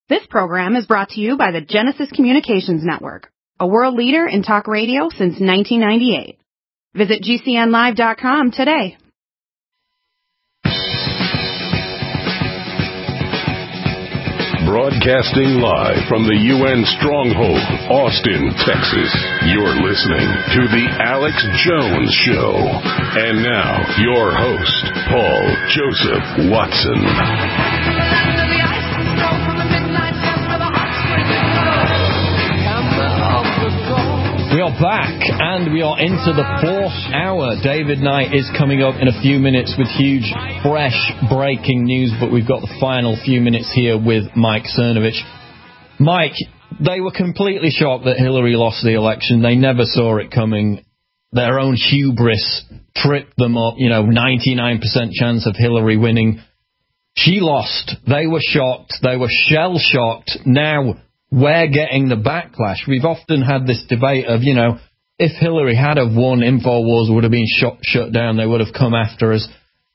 This program is brought to you by the Genesis Communications Network, a world leader in talk radio since 1998. Visit GCNlive.com today. Broadcasting live from the UN Stronghold, Austin, Texas. You're listening to The Alex Jones Show. And now, your host, Paul Joseph Watson. We are back, and we are into the fourth hour. David Knight is coming up in a few minutes with huge, fresh, breaking news, but we've got the final few minutes here with Mike Cernovich. Mike, they were completely shocked that Hillary lost the election. They never saw it coming. Their own hubris tripped them up, 99% chance of Hillary winning. She lost. They were shocked. They were shell-shocked. Now we're getting the backlash. We've often had this debate of, if Hillary had have won, InfoWars would have been shut down. They would have come after us.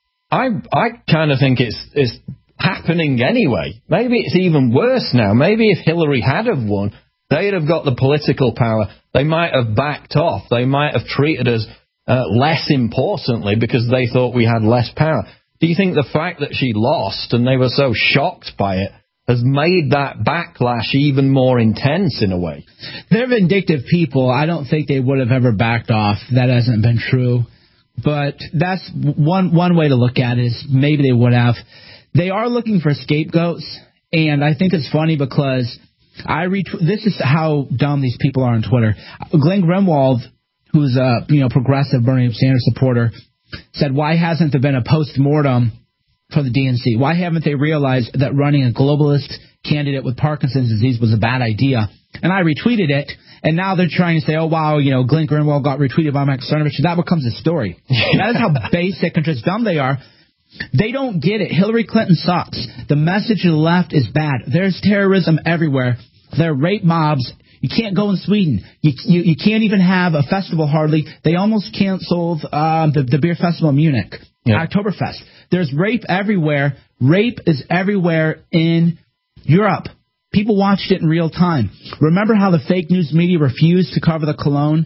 I kind of think it's happening anyway. Maybe it's even worse now. Maybe if Hillary had have won, they'd have got the political power. They might have backed off. They might have treated us less importantly because they thought we had less power. Do you think the fact that she lost and they were so shocked by it has made that backlash even more intense in a way? They're vindictive people. I don't think they would have ever backed off. That hasn't been true. But that's one way to look at it is maybe they would have. They are looking for scapegoats, and I think it's funny because this is how dumb these people are on Twitter. Glenn Greenwald, who's a progressive Bernie Sanders supporter, said, why hasn't there been a post-mortem for the DNC? Why haven't they realized that running a globalist candidate with Parkinson's disease was a bad idea? And I retweeted it, and now they're trying to say, oh, wow, Glenn Greenwald got retweeted by Mike Cernovich, and that becomes a story. That is how basic and just dumb they are. They don't get it. Hillary Clinton sucks. The message to the left is bad. There's terrorism everywhere. There are rape mobs. You can't go in Sweden. You can't even have a festival hardly. They almost canceled the beer festival in Munich, Oktoberfest. There's rape everywhere. Rape is everywhere in Europe. People watched it in real time. Remember how the fake news media refused to cover the Cologne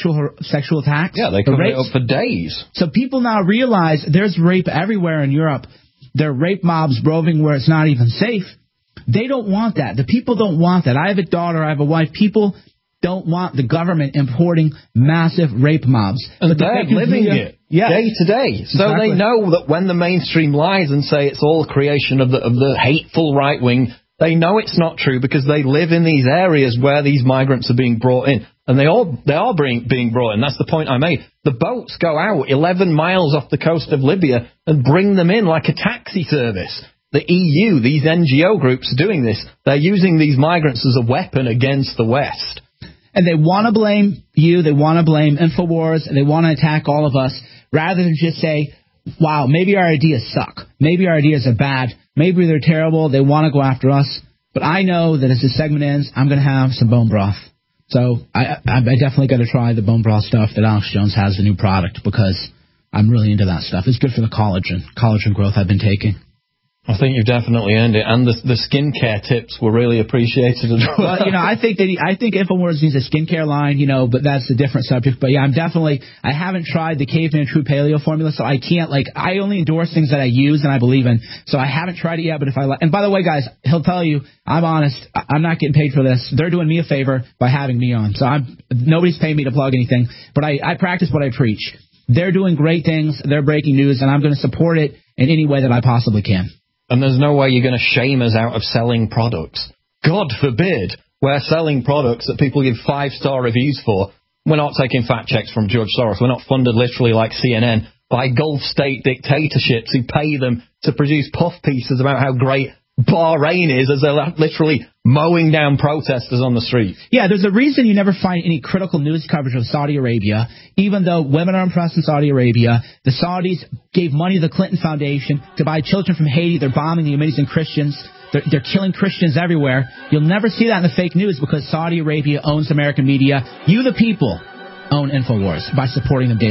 sexual attacks? Yeah, they covered it up for days. So people now realize there's rape everywhere in Europe. There are rape mobs roving where it's not even safe. They don't want that. The people don't want that. I have a daughter. I have a wife. People don't want the government importing massive rape mobs. And they're living it day to day. So Exactly. They know that when the mainstream lies and say it's all a creation of the hateful right wing, they know it's not true because they live in these areas where these migrants are being brought in. And they are being brought in. That's the point I made. The boats go out 11 miles off the coast of Libya and bring them in like a taxi service. The EU, these NGO groups are doing this. They're using these migrants as a weapon against the West. And they want to blame you. They want to blame InfoWars. And they want to attack all of us rather than just say, wow, maybe our ideas suck. Maybe our ideas are bad. Maybe they're terrible. They want to go after us. But I know that as this segment ends, I'm going to have some bone broth. So I definitely got to try the bone broth stuff that Alex Jones has, the new product, because I'm really into that stuff. It's good for the collagen growth I've been taking. I think you've definitely earned it, and the skincare tips were really appreciated as well. Well, I think InfoWars needs a skincare line, but that's a different subject. But yeah, I haven't tried the Caveman True Paleo formula, so I can't, I only endorse things that I use and I believe in. So I haven't tried it yet, but if I like, and by the way, guys, he'll tell you, I'm honest, I'm not getting paid for this. They're doing me a favor by having me on. So nobody's paying me to plug anything, but I practice what I preach. They're doing great things. They're breaking news, and I'm going to support it in any way that I possibly can. And there's no way you're going to shame us out of selling products. God forbid we're selling products that people give 5-star reviews for. We're not taking fact checks from George Soros. We're not funded literally like CNN by Gulf state dictatorships who pay them to produce puff pieces about how great Bahrain is as they're literally mowing down protesters on the street. Yeah, there's a reason you never find any critical news coverage of Saudi Arabia, even though women are oppressed in Saudi Arabia. The Saudis gave money to the Clinton Foundation to buy children from Haiti. They're bombing the amazing Christians. They're killing Christians everywhere. You'll never see that in the fake news because Saudi Arabia owns American media. You, the people, own InfoWars by supporting them daily.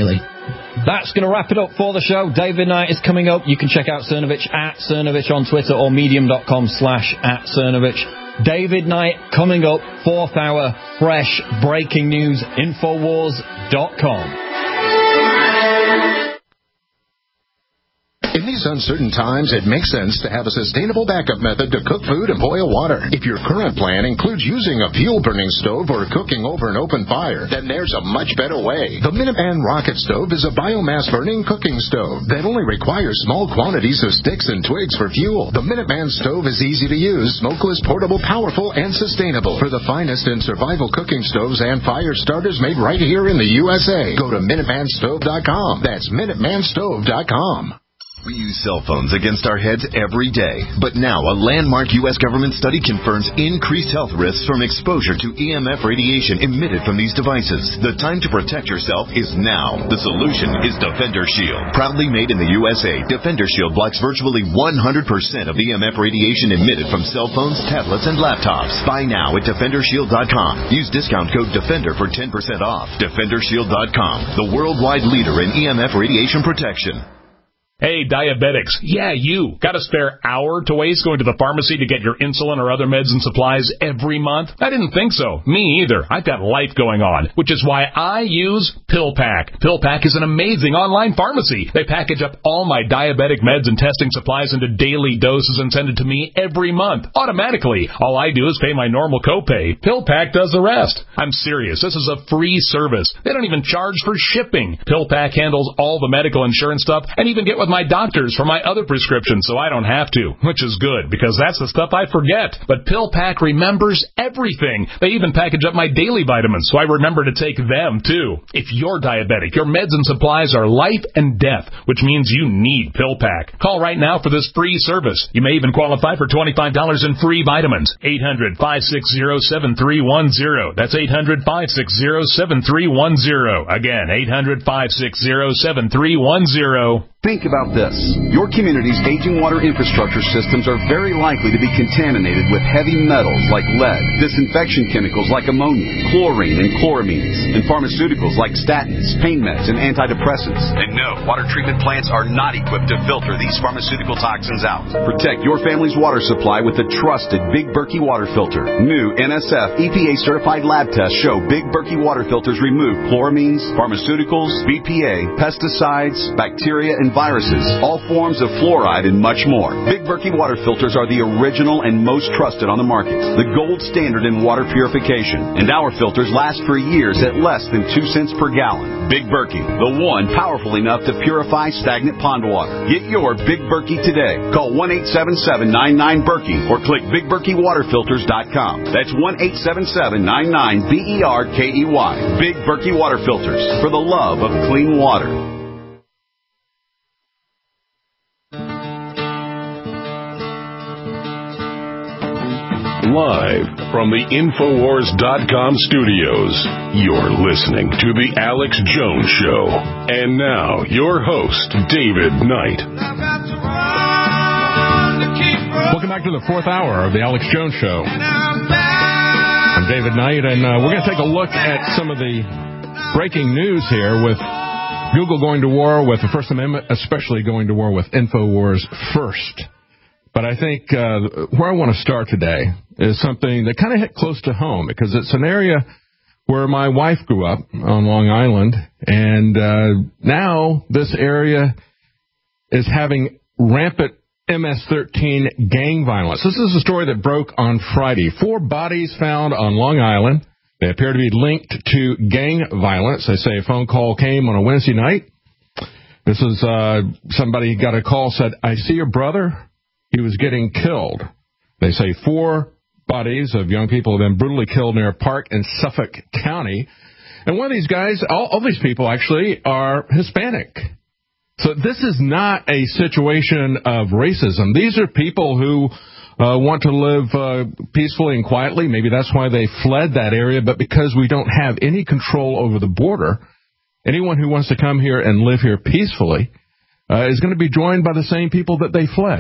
That's going to wrap it up for the show. David Knight is coming up. You can check out Cernovich at Cernovich on Twitter or medium.com/@Cernovich. David Knight coming up, 4th hour, fresh breaking news, Infowars.com. In these uncertain times, it makes sense to have a sustainable backup method to cook food and boil water. If your current plan includes using a fuel-burning stove or cooking over an open fire, then there's a much better way. The Minuteman Rocket Stove is a biomass-burning cooking stove that only requires small quantities of sticks and twigs for fuel. The Minuteman Stove is easy to use, smokeless, portable, powerful, and sustainable. For the finest in survival cooking stoves and fire starters made right here in the USA, go to MinutemanStove.com. That's MinutemanStove.com. We use cell phones against our heads every day, but now a landmark U.S. government study confirms increased health risks from exposure to EMF radiation emitted from these devices. The time to protect yourself is now. The solution is Defender Shield. Proudly made in the USA, Defender Shield blocks virtually 100% of EMF radiation emitted from cell phones, tablets, and laptops. Buy now at DefenderShield.com. Use discount code DEFENDER for 10% off. DefenderShield.com, the worldwide leader in EMF radiation protection. Hey, diabetics. Yeah, you. Got a spare hour to waste going to the pharmacy to get your insulin or other meds and supplies every month? I didn't think so. Me either. I've got life going on, which is why I use PillPack. PillPack is an amazing online pharmacy. They package up all my diabetic meds and testing supplies into daily doses and send it to me every month, automatically. All I do is pay my normal copay. PillPack does the rest. I'm serious. This is a free service. They don't even charge for shipping. PillPack handles all the medical insurance stuff and even get with my doctors for my other prescriptions so I don't have to, which is good because that's the stuff I forget. But PillPack remembers everything. They even package up my daily vitamins so I remember to take them too. If you're diabetic, your meds and supplies are life and death, which means you need PillPack. Call right now for this free service. You may even qualify for $25 in free vitamins. 800-560-7310. That's 800-560-7310. Again, 800-560-7310. Think about this. Your community's aging water infrastructure systems are very likely to be contaminated with heavy metals like lead, disinfection chemicals like ammonia, chlorine and chloramines, and pharmaceuticals like statins, pain meds, and antidepressants. And no, water treatment plants are not equipped to filter these pharmaceutical toxins out. Protect your family's water supply with the trusted Big Berkey water filter. New NSF EPA-certified lab tests show Big Berkey water filters remove chloramines, pharmaceuticals, BPA, pesticides, bacteria, and viruses, all forms of fluoride, and much more. Big Berkey water filters are the original and most trusted on the market, the gold standard in water purification, and our filters last for years at less than 2 cents per gallon. Big Berkey, the one powerful enough to purify stagnant pond water. Get your Big Berkey today. Call 1-877-99-BERKEY or click BigBerkeyWaterFilters.com. That's 1-877-99-BERKEY. Big Berkey Water Filters, for the love of clean water. Live from the Infowars.com studios, you're listening to The Alex Jones Show. And now, your host, David Knight. Welcome back to the 4th hour of The Alex Jones Show. I'm David Knight, and we're going to take a look at some of the breaking news here with Google going to war with the First Amendment, especially going to war with Infowars first. But I think where I want to start today is something that kind of hit close to home because it's an area where my wife grew up on Long Island, and now this area is having rampant MS-13 gang violence. This is a story that broke on Friday. 4 bodies found on Long Island. They appear to be linked to gang violence. They say a phone call came on a Wednesday night. This is somebody got a call, said, "I see your brother. He was getting killed." They say 4 bodies of young people have been brutally killed near a park in Suffolk County. And one of these guys, all these people actually are Hispanic. So this is not a situation of racism. These are people who want to live peacefully and quietly. Maybe that's why they fled that area. But because we don't have any control over the border, anyone who wants to come here and live here peacefully is going to be joined by the same people that they fled.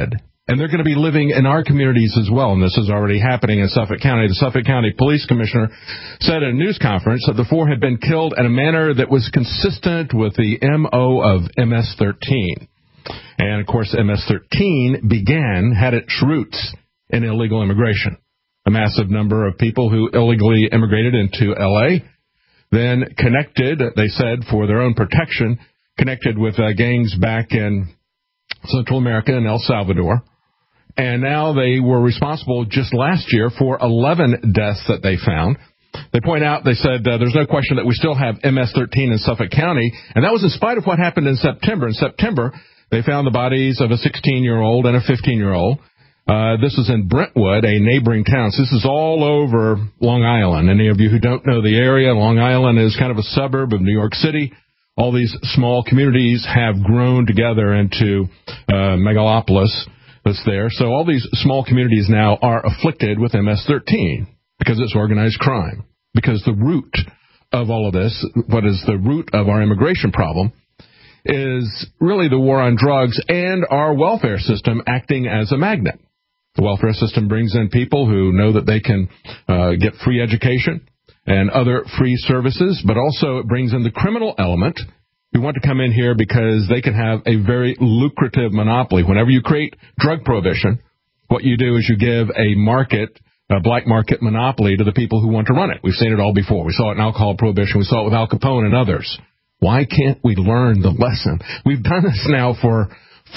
And they're going to be living in our communities as well, and this is already happening in Suffolk County. The Suffolk County Police Commissioner said at a news conference that the 4 had been killed in a manner that was consistent with the MO of MS-13. And, of course, MS-13 had its roots in illegal immigration. A massive number of people who illegally immigrated into L.A., then connected, they said, for their own protection, connected with gangs back in Central America and El Salvador. And now they were responsible just last year for 11 deaths that they found. They point out, they said, there's no question that we still have MS-13 in Suffolk County, and that was in spite of what happened in September. In September, they found the bodies of a 16-year-old and a 15-year-old. This is in Brentwood, a neighboring town. So this is all over Long Island. Any of you who don't know the area, Long Island is kind of a suburb of New York City. All these small communities have grown together into megalopolis that's there. So all these small communities now are afflicted with MS-13 because it's organized crime. Because the root of all of this, what is the root of our immigration problem, is really the war on drugs and our welfare system acting as a magnet. The welfare system brings in people who know that they can get free education and other free services, but also it brings in the criminal element who want to come in here because they can have a very lucrative monopoly. Whenever you create drug prohibition, what you do is you give a black market monopoly to the people who want to run it. We've seen it all before. We saw it in alcohol prohibition. We saw it with Al Capone and others. Why can't we learn the lesson? We've done this now for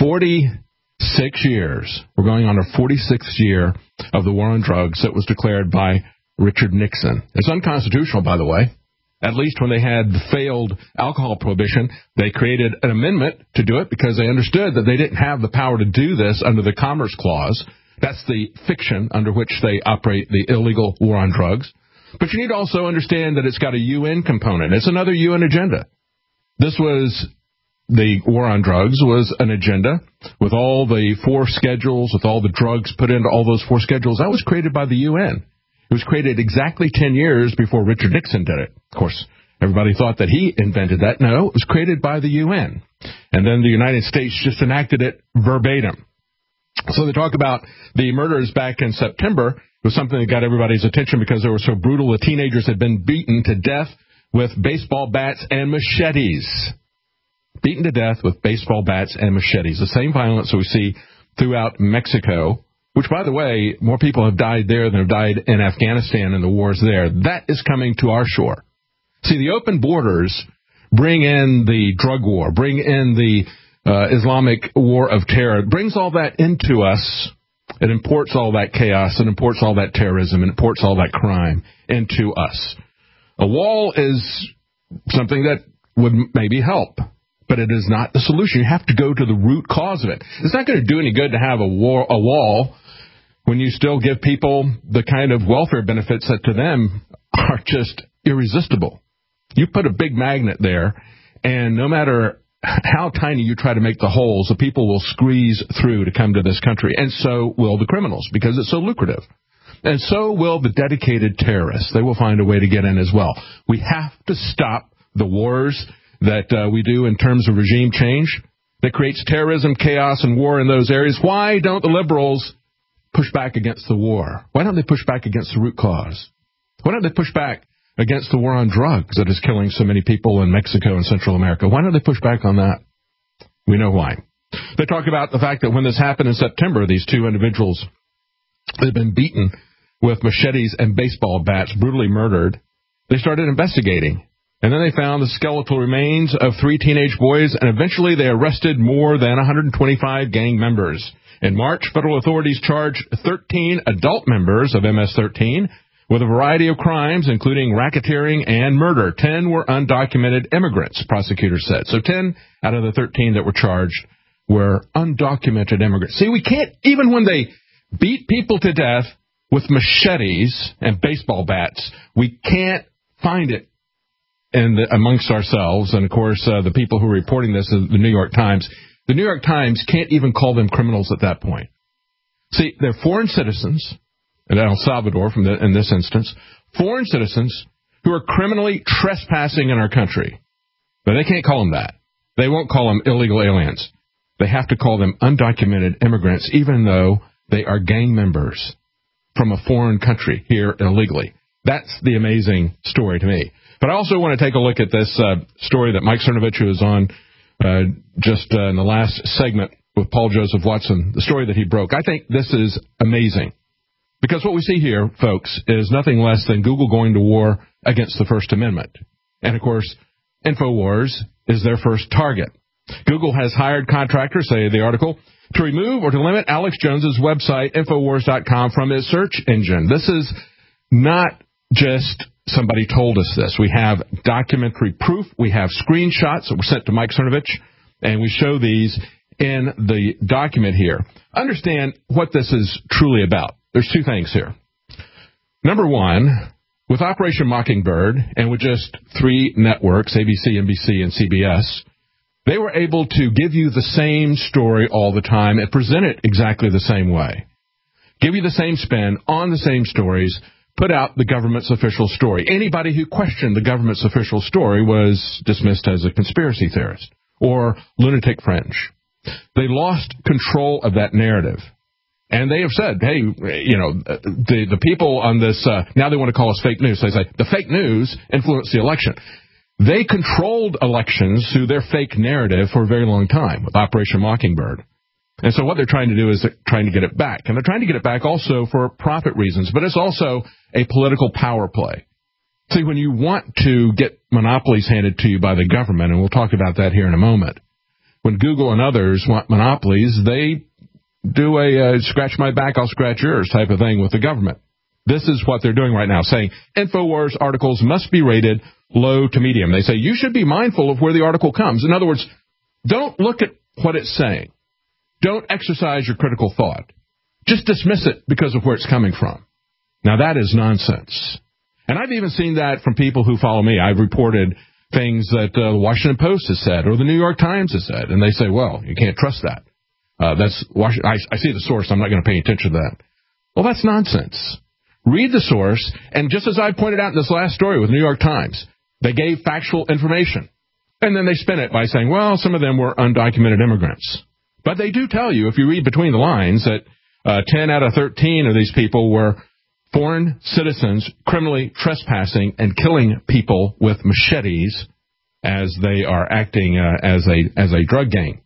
46 years. We're going on our 46th year of the war on drugs that was declared by Richard Nixon. It's unconstitutional, by the way. At least when they had the failed alcohol prohibition, they created an amendment to do it because they understood that they didn't have the power to do this under the Commerce Clause. That's the fiction under which they operate the illegal war on drugs. But you need to also understand that it's got a UN component. It's another UN agenda. This was the war on drugs was an agenda with all the 4 schedules, with all the drugs put into all those 4 schedules. That was created by the UN. It was created exactly 10 years before Richard Nixon did it. Of course, everybody thought that he invented that. No, it was created by the UN. And then the United States just enacted it verbatim. So they talk about the murders back in September. It was something that got everybody's attention because they were so brutal. The teenagers had been beaten to death with baseball bats and machetes. Beaten to death with baseball bats and machetes. The same violence that we see throughout Mexico, which, by the way, more people have died there than have died in Afghanistan in the wars there. That is coming to our shore. See, the open borders bring in the drug war, bring in the Islamic war of terror. It brings all that into us. It imports all that chaos. It imports all that terrorism. It imports all that crime into us. A wall is something that would maybe help, but it is not the solution. You have to go to the root cause of it. It's not going to do any good to have a wall when you still give people the kind of welfare benefits that to them are just irresistible. You put a big magnet there, and no matter how tiny you try to make the holes, the people will squeeze through to come to this country, and so will the criminals because it's so lucrative. And so will the dedicated terrorists. They will find a way to get in as well. We have to stop the wars that we do in terms of regime change that creates terrorism, chaos, and war in those areas. Why don't the liberals push back against the war? Why don't they push back against the root cause? Why don't they push back against the war on drugs that is killing so many people in Mexico and Central America? Why don't they push back on that? We know why. They talk about the fact that when this happened in September, these 2 individuals had been beaten with machetes and baseball bats, brutally murdered. They started investigating. And then they found the skeletal remains of 3 teenage boys, and eventually they arrested more than 125 gang members. In March, federal authorities charged 13 adult members of MS-13 with a variety of crimes, including racketeering and murder. 10 were undocumented immigrants, prosecutors said. So 10 out of the 13 that were charged were undocumented immigrants. See, we can't, even when they beat people to death with machetes and baseball bats, we can't find it amongst ourselves. And, of course, the people who are reporting this is the New York Times. The New York Times can't even call them criminals at that point. See, they're foreign citizens, in El Salvador in this instance, foreign citizens who are criminally trespassing in our country. But they can't call them that. They won't call them illegal aliens. they have to call them undocumented immigrants, even though they are gang members from a foreign country here illegally. That's the amazing story to me. But I also want to take a look at this story that Mike Cernovich, who was on just in the last segment with Paul Joseph Watson, the story that he broke. I think this is amazing. Because what we see here, folks, is nothing less than Google going to war against the First Amendment. And, of course, InfoWars is their first target. Google has hired contractors, say the article, to remove or to limit Alex Jones's website, Infowars.com, from its search engine. This is not just somebody told us this. We have documentary proof. We have screenshots that were sent to Mike Cernovich, and we show these in the document here. Understand what this is truly about. There's two things here. Number one, with Operation Mockingbird and with just 3 networks, ABC, NBC, and CBS, they were able to give you the same story all the time and present it exactly the same way. Give you the same spin on the same stories, put out the government's official story. Anybody who questioned the government's official story was dismissed as a conspiracy theorist or lunatic fringe. They lost control of that narrative. And they have said, hey, you know, the people on this, now they want to call us fake news. They say the fake news influenced the election. They controlled elections through their fake narrative for a very long time with Operation Mockingbird. And so what they're trying to do is they're trying to get it back. And they're trying to get it back also for profit reasons, but it's also a political power play. See, when you want to get monopolies handed to you by the government, and we'll talk about that here in a moment, when Google and others want monopolies, they do a scratch my back, I'll scratch yours type of thing with the government. This is what they're doing right now, saying InfoWars articles must be rated low to medium. They say you should be mindful of where the article comes. In other words, don't look at what it's saying. Don't exercise your critical thought. Just dismiss it because of where it's coming from. Now, that is nonsense. And I've even seen that from people who follow me. I've reported things that the Washington Post has said or the New York Times has said, and they say, well, you can't trust that. That's I see the source. I'm not going to pay attention to that. Well, that's nonsense. Read the source, and just as I pointed out in this last story with the New York Times, they gave factual information, and then they spin it by saying, well, some of them were undocumented immigrants. But they do tell you, if you read between the lines, that 10 out of 13 of these people were foreign citizens criminally trespassing and killing people with machetes as they are acting as a drug gang.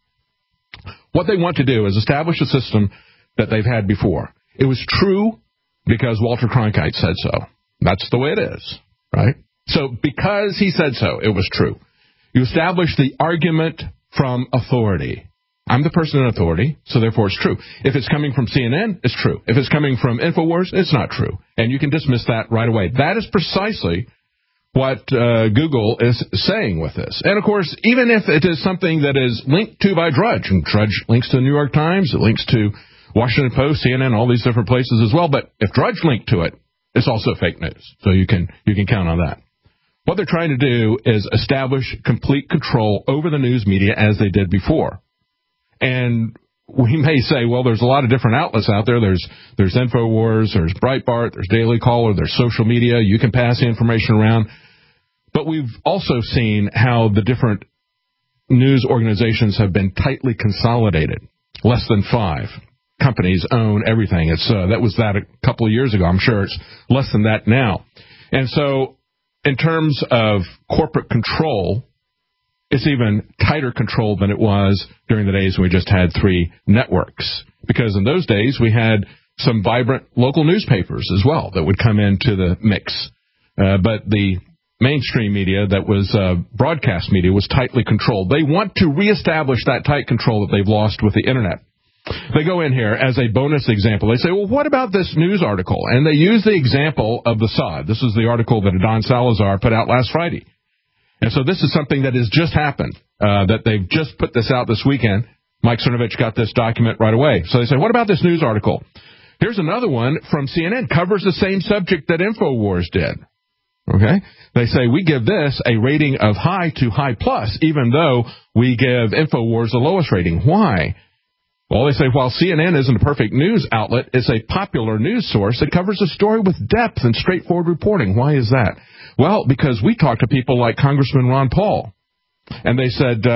What they want to do is establish a system that they've had before. It was true because Walter Cronkite said so. That's the way it is, right? So because he said so, it was true. You establish the argument from authority. I'm the person in authority, so therefore it's true. If it's coming from CNN, it's true. If it's coming from InfoWars, it's not true. And you can dismiss that right away. That is precisely what Google is saying with this. And, of course, even if it is something that is linked to by Drudge, and Drudge links to the New York Times, it links to Washington Post, CNN, all these different places as well, but if Drudge linked to it, it's also fake news. So you can count on that. What they're trying to do is establish complete control over the news media as they did before. And we may say, well, there's a lot of different outlets out there. There's InfoWars, there's Breitbart, there's Daily Caller, there's social media. You can pass the information around. But we've also seen how the different news organizations have been tightly consolidated. Less than 5 companies own everything. That was that a couple of years ago. I'm sure it's less than that now. And so in terms of corporate control, it's even tighter control than it was during the days when we just had 3 networks. Because in those days, we had some vibrant local newspapers as well that would come into the mix. But the mainstream media that was broadcast media was tightly controlled. They want to reestablish that tight control that they've lost with the Internet. They go in here as a bonus example. They say, well, what about this news article? And they use the example of the sod. This is the article that Don Salazar put out last Friday. And so this is something that has just happened, that they've just put this out this weekend. Mike Cernovich got this document right away. So they say, what about this news article? Here's another one from CNN, covers the same subject that InfoWars did. Okay? They say, we give this a rating of high to high plus, even though we give InfoWars the lowest rating. Why? Well, they say, while CNN isn't a perfect news outlet, it's a popular news source that covers a story with depth and straightforward reporting. Why is that? Well, because we talk to people like Congressman Ron Paul. And they said,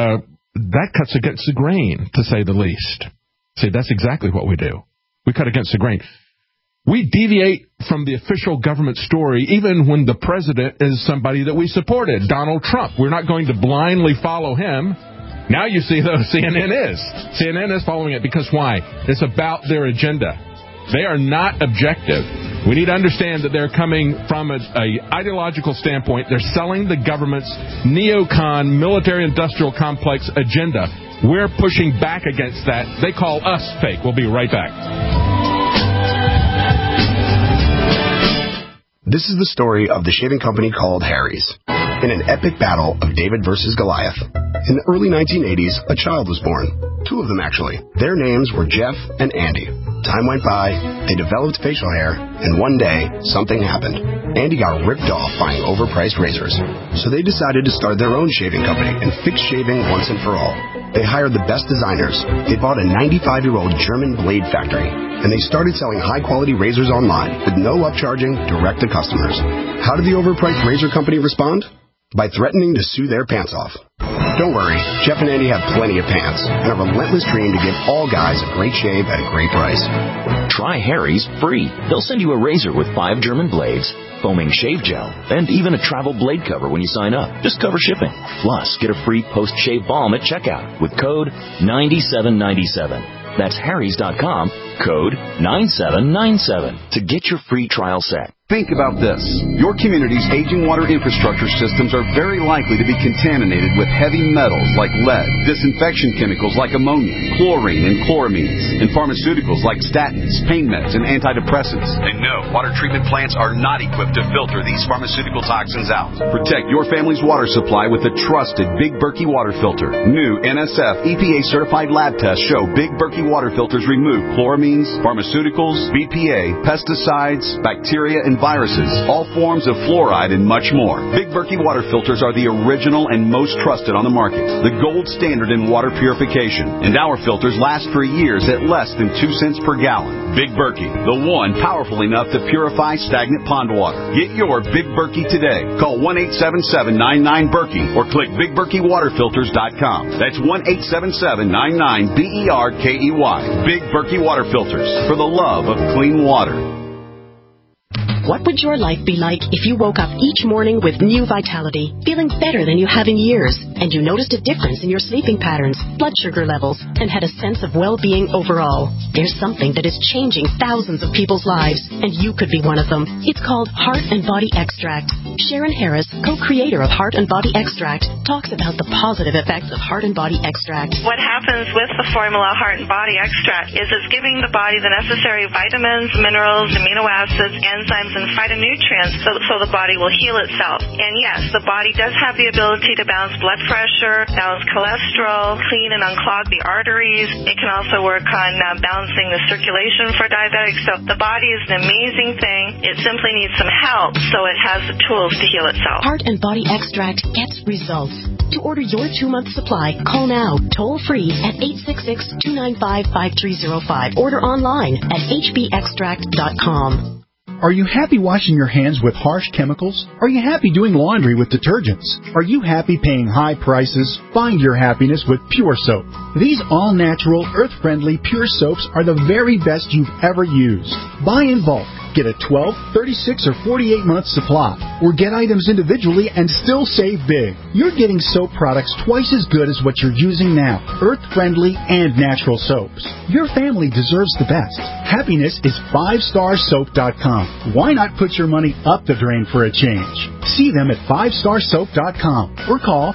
that cuts against the grain, to say the least. See, that's exactly what we do. We cut against the grain. We deviate from the official government story even when the president is somebody that we supported, Donald Trump. We're not going to blindly follow him. Now you see, though, CNN is. CNN is following it because why? It's about their agenda. They are not objective. We need to understand that they're coming from an ideological standpoint. They're selling the government's neocon military-industrial complex agenda. We're pushing back against that. They call us fake. We'll be right back. This is the story of the shaving company called Harry's. In an epic battle of David versus Goliath. In the early 1980s, a child was born. 2 of them, actually. Their names were Jeff and Andy. Time went by, they developed facial hair, and one day, something happened. Andy got ripped off buying overpriced razors. So they decided to start their own shaving company and fix shaving once and for all. They hired the best designers. They bought a 95-year-old German blade factory. And they started selling high-quality razors online with no upcharging direct to customers. How did the overpriced razor company respond? By threatening to sue their pants off. Don't worry, Jeff and Andy have plenty of pants and a relentless dream to give all guys a great shave at a great price. Try Harry's free. They'll send you a razor with 5 German blades, foaming shave gel, and even a travel blade cover when you sign up. Just cover shipping. Plus, get a free post-shave balm at checkout with code 9797. That's harrys.com, code 9797 to get your free trial set. Think about this. Your community's aging water infrastructure systems are very likely to be contaminated with heavy metals like lead, disinfection chemicals like ammonia, chlorine and chloramines, and pharmaceuticals like statins, pain meds, and antidepressants. And no, water treatment plants are not equipped to filter these pharmaceutical toxins out. Protect your family's water supply with the trusted Big Berkey water filter. New NSF EPA certified lab tests show Big Berkey water filters remove chloramines, pharmaceuticals, BPA, pesticides, bacteria, and viruses, all forms of fluoride, and much more. Big Berkey water filters are the original and most trusted on the market, the gold standard in water purification. And our filters last for years at less than 2 cents per gallon. Big Berkey, the one powerful enough to purify stagnant pond water. Get your Big Berkey today. Call 1-877-99-BERKEY or click BigBerkeyWaterFilters.com. That's 1-877-99-BERKEY. Big Berkey water filters, for the love of clean water. What would your life be like if you woke up each morning with new vitality, feeling better than you have in years, and you noticed a difference in your sleeping patterns, blood sugar levels, and had a sense of well-being overall? There's something that is changing thousands of people's lives, and you could be one of them. It's called Heart and Body Extract. Sharon Harris, co-creator of Heart and Body Extract, talks about the positive effects of Heart and Body Extract. What happens with the formula Heart and Body Extract is it's giving the body the necessary vitamins, minerals, amino acids, enzymes, and phytonutrients so the body will heal itself. And yes, the body does have the ability to balance blood pressure, balance cholesterol, clean and unclog the arteries. It can also work on balancing the circulation for diabetics. So the body is an amazing thing. It simply needs some help so it has the tools to heal itself. Heart and Body Extract gets results. To order your 2-month supply, call now, toll free at 866-295-5305. Order online at hbextract.com. Are you happy washing your hands with harsh chemicals? Are you happy doing laundry with detergents? Are you happy paying high prices? Find your happiness with Pure Soap. These all-natural, earth-friendly Pure Soaps are the very best you've ever used. Buy in bulk. Get a 12, 36, or 48-month supply, or get items individually and still save big. You're getting soap products twice as good as what you're using now, earth-friendly and natural soaps. Your family deserves the best. Happiness is 5starsoap.com. Why not put your money up the drain for a change? See them at 5starsoap.com or call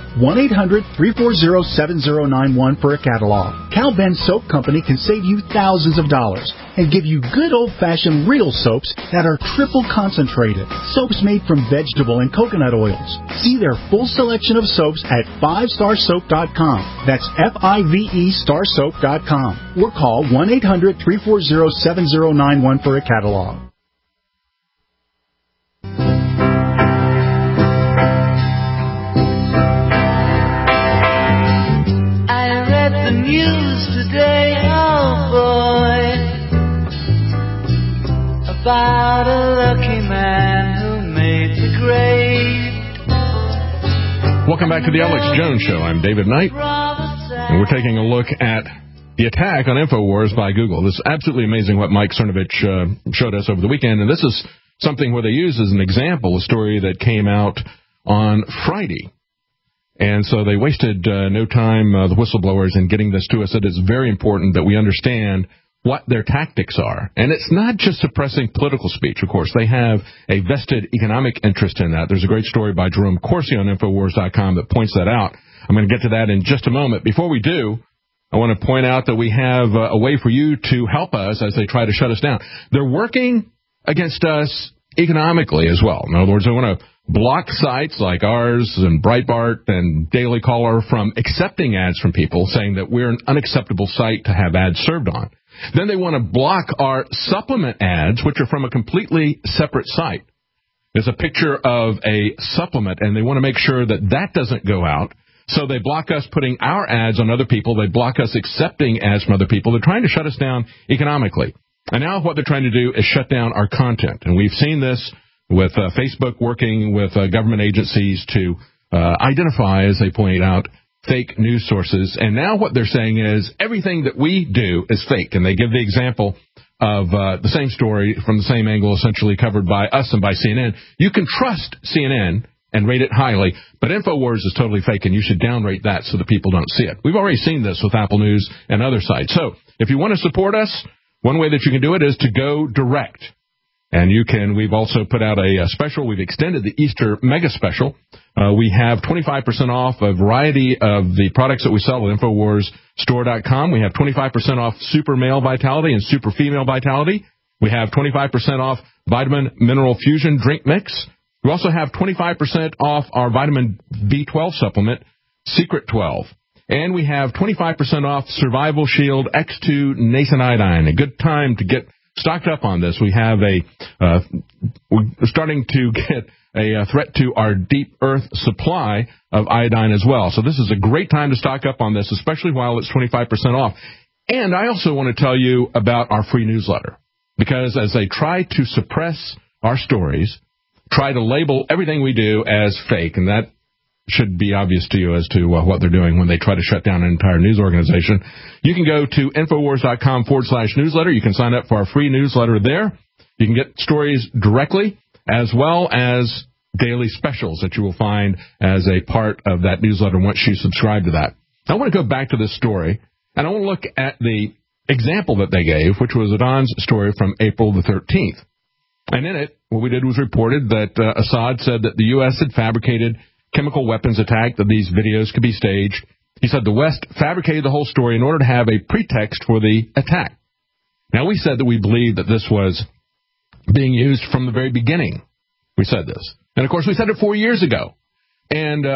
1-800-340-7091 for a catalog. Cal Ben Soap Company can save you thousands of dollars and give you good old-fashioned real soaps that are triple concentrated. Soaps made from vegetable and coconut oils. See their full selection of soaps at 5starsoap.com. That's F-I-V-E starsoap.com. Or call 1-800-340-7091 for a catalog. I read the news today, oh boy, about a lucky man who made the grade. Welcome back to the Alex Jones Show. I'm David Knight. And we're taking a look at the attack on InfoWars by Google. This is absolutely amazing what Mike Cernovich showed us over the weekend. And this is something where they use as an example a story that came out on Friday. And so they wasted no time, the whistleblowers, in getting this to us. It is very important that we understand what their tactics are. And it's not just suppressing political speech, of course. They have a vested economic interest in that. There's a great story by Jerome Corsi on Infowars.com that points that out. I'm going to get to that in just a moment. Before we do, I want to point out that we have a way for you to help us as they try to shut us down. They're working against us economically as well. In other words, they want to block sites like ours and Breitbart and Daily Caller from accepting ads from people, saying that we're an unacceptable site to have ads served on. Then they want to block our supplement ads, which are from a completely separate site. There's a picture of a supplement, and they want to make sure that that doesn't go out. So they block us putting our ads on other people. They block us accepting ads from other people. They're trying to shut us down economically. And now what they're trying to do is shut down our content. And we've seen this with Facebook working with government agencies to identify, as they point out, fake news sources. And now what they're saying is everything that we do is fake. And they give the example of the same story from the same angle, essentially covered by us and by CNN. You can trust CNN and rate it highly, but InfoWars is totally fake, and you should downrate that so that people don't see it. We've already seen this with Apple News and other sites. So if you want to support us, one way that you can do it is to go direct. And we've also put out a special. We've extended the Easter mega special. We have 25% off a variety of the products that we sell at InfoWarsStore.com. We have 25% off Super Male Vitality and Super Female Vitality. We have 25% off Vitamin Mineral Fusion Drink Mix. We also have 25% off our vitamin B12 supplement, Secret 12. And we have 25% off Survival Shield X2 Nascent Iodine. A good time to get stocked up on this. We have we're starting to get a threat to our deep earth supply of iodine as well. So this is a great time to stock up on this, especially while it's 25% off. And I also want to tell you about our free newsletter, because as they try to suppress our stories, try to label everything we do as fake, and that should be obvious to you as to what they're doing when they try to shut down an entire news organization. You can go to Infowars.com/newsletter. You can sign up for our free newsletter there. You can get stories directly, as well as daily specials that you will find as a part of that newsletter once you subscribe to that. I want to go back to this story, and I want to look at the example that they gave, which was Adon's story from April the 13th. And in it, what we did was reported that Assad said that the U.S. had fabricated chemical weapons attack, that these videos could be staged. He said the West fabricated the whole story in order to have a pretext for the attack. Now, we said that we believed that this was being used from the very beginning. We said this. And, of course, we said it 4 years ago. And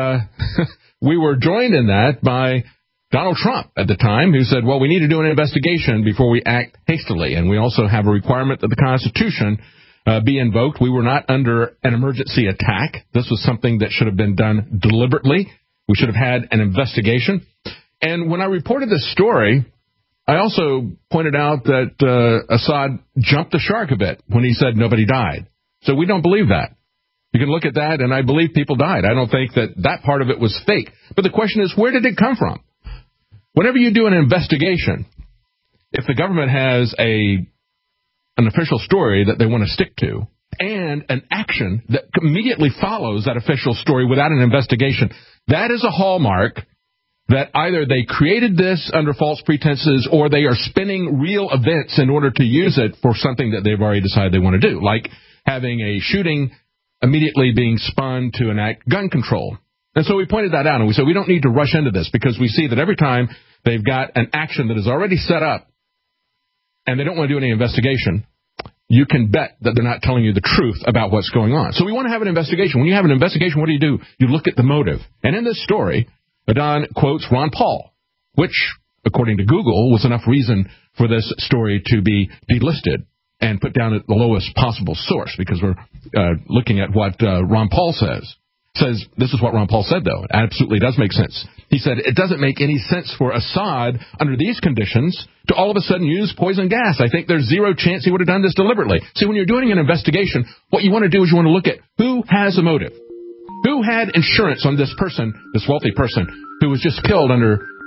we were joined in that by Donald Trump at the time, who said, well, we need to do an investigation before we act hastily. And we also have a requirement that the Constitution be invoked. We were not under an emergency attack. This was something that should have been done deliberately. We should have had an investigation. And when I reported this story, I also pointed out that Assad jumped the shark a bit when he said nobody died. So we don't believe that. You can look at that, and I believe people died. I don't think that part of it was fake. But the question is, where did it come from? Whenever you do an investigation, if the government has an official story that they want to stick to, and an action that immediately follows that official story without an investigation, that is a hallmark that either they created this under false pretenses or they are spinning real events in order to use it for something that they've already decided they want to do, like having a shooting immediately being spun to enact gun control. And so we pointed that out, and we said we don't need to rush into this because we see that every time they've got an action that is already set up and they don't want to do any investigation, you can bet that they're not telling you the truth about what's going on. So we want to have an investigation. When you have an investigation, what do? You look at the motive. And in this story, Adon quotes Ron Paul, which, according to Google, was enough reason for this story to be delisted and put down at the lowest possible source, because we're looking at what Ron Paul says. This is what Ron Paul said, though. It absolutely does make sense. He said, it doesn't make any sense for Assad, under these conditions, to all of a sudden use poison gas. I think there's zero chance he would have done this deliberately. See, when you're doing an investigation, what you want to do is you want to look at who has a motive. Who had insurance on this person, this wealthy person, who was just killed under